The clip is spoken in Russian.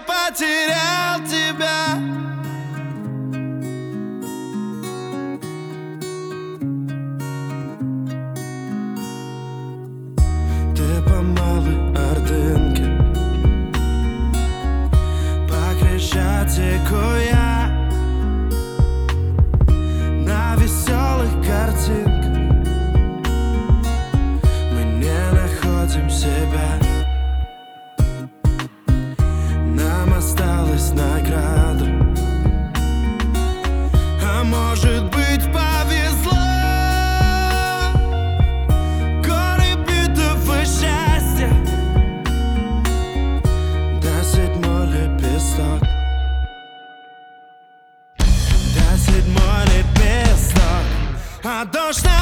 потерял тебя. Ти по малій Ординці, по Крещатику я, на веселых картинках мы не находим себя. Нам осталась награда, а может быть повезло. Горы битв и счастья, до седьмой лепесток, до седьмой лепесток, а дождь